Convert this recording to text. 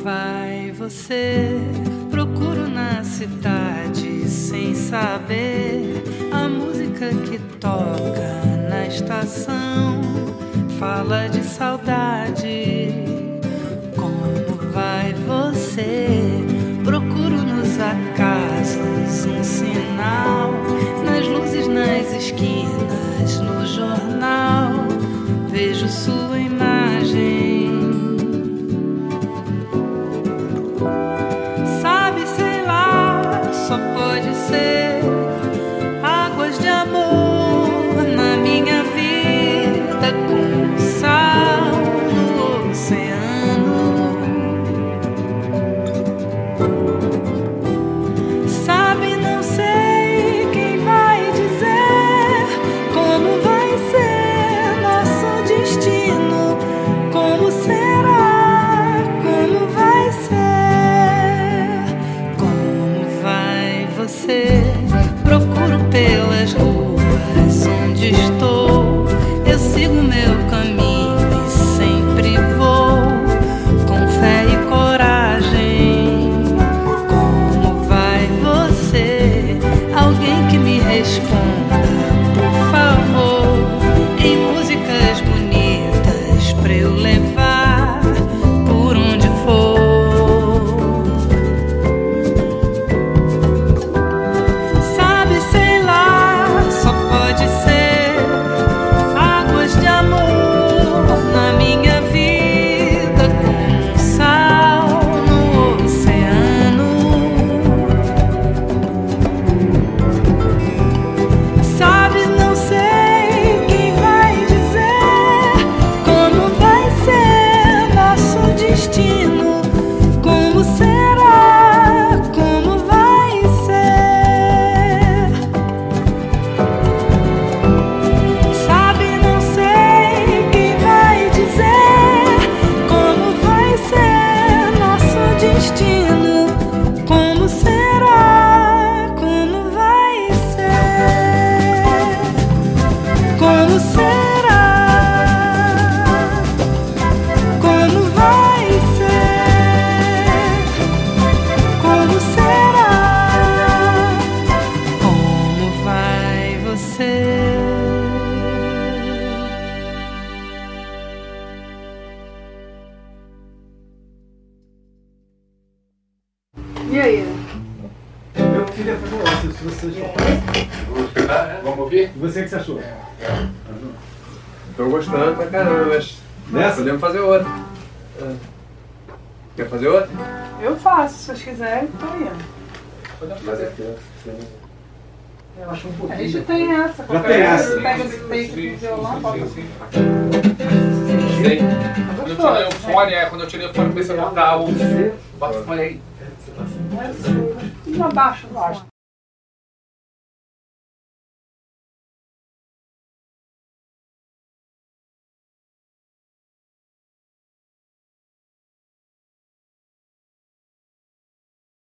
vai você? Procuro na cidade sem saber. A música que toca na estação fala de saudade. Como vai você? Procuro nos acasos um sinal, nas luzes, nas esquinas, no jornal. Vejo sua imagem. Sabe, sei lá, só pode ser águas de amor na minha vida, com sal no oceano. Sabe, não sei quem vai dizer como vai ser nosso destino, como será, como vai ser, como vai você? Procuro pelas ruas onde estou, eu sigo meu caminho e sempre vou, com fé e coragem. Como vai você? Alguém que me responda, por favor, em músicas bonitas pra eu levar por onde for. Sabe, sei lá, só pode ser águas de amor na minha vida, com sal no oceano. Sabe, não sei quem vai dizer como vai ser nosso destino, como será, como vai ser. Sabe, não sei quem vai dizer como vai ser nosso destino, como será, como vai ser, como será, como vai ser, como será, como vai você? E aí? Eu queria fazer uma coisa, se você achou. Vamos ouvir? E você, o que você achou? Tô gostando pra caramba, mas Dessa? podemos fazer outra. Quer fazer outra? Eu faço, se vocês quiserem, tô indo. Podemos fazer. Eu acho um A pouquinho. gente tem essa. Já tem essa. Pega esse peito do violão, bota. Sim. Quando eu tirei o fone, quando eu tirei o fone, comecei a botar o... Bota o fone aí. Tudo abaixo do ar.